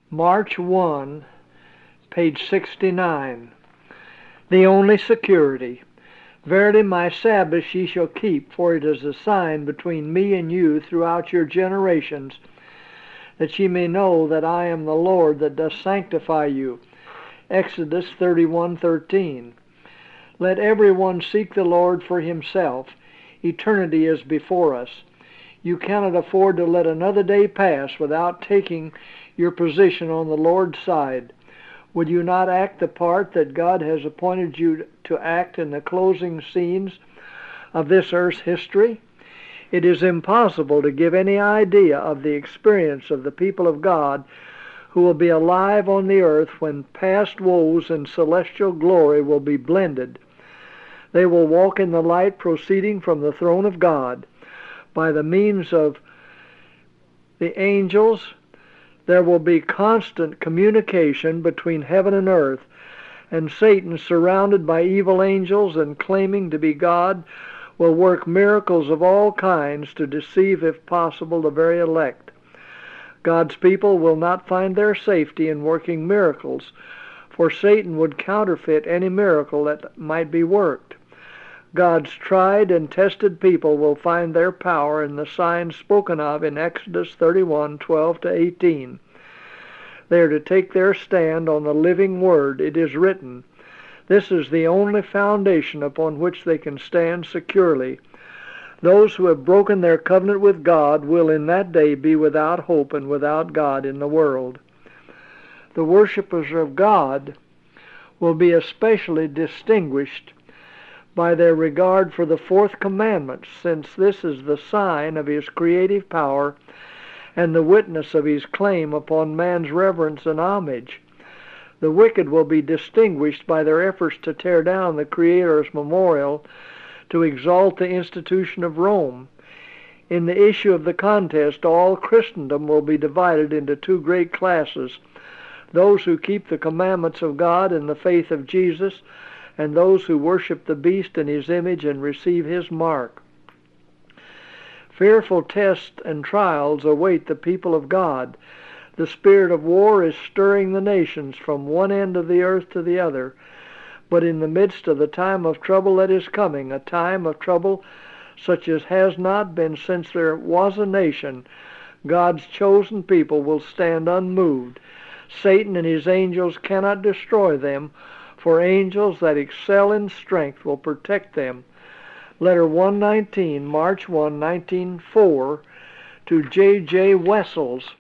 March 1, page 69. The only security. Verily my Sabbath ye shall keep, for it is a sign between me and you throughout your generations, that ye may know that I am the Lord that doth sanctify you. Exodus 31:13. Let every one seek the Lord for himself. Eternity is before us. You cannot afford to let another day pass without taking your position on the Lord's side. Would you not act the part that God has appointed you to act in the closing scenes of this earth's history? It is impossible to give any idea of the experience of the people of God who will be alive on the earth when past woes and celestial glory will be blended. They will walk in the light proceeding from the throne of God. By the means of the angels, there will be constant communication between heaven and earth, and Satan, surrounded by evil angels and claiming to be God, will work miracles of all kinds to deceive, if possible, the very elect. God's people will not find their safety in working miracles, for Satan would counterfeit any miracle that might be worked. God's tried and tested people will find their power in the signs spoken of in Exodus 31:12-18. They are to take their stand on the living Word. It is written. This is the only foundation upon which they can stand securely. Those who have broken their covenant with God will in that day be without hope and without God in the world. The worshipers of God will be especially distinguished by their regard for the fourth commandment, since this is the sign of his creative power and the witness of his claim upon man's reverence and homage. The wicked will be distinguished by their efforts to tear down the Creator's memorial, to exalt the institution of Rome. In the issue of the contest, all Christendom will be divided into two great classes: those who keep the commandments of God and the faith of Jesus, and those who worship the beast in his image and receive his mark. Fearful tests and trials await the people of God. The spirit of war is stirring the nations from one end of the earth to the other. But in the midst of the time of trouble that is coming, a time of trouble such as has not been since there was a nation, God's chosen people will stand unmoved. Satan and his angels cannot destroy them, for angels that excel in strength will protect them. Letter 119, March 1, 1904, to J. J. Wessels,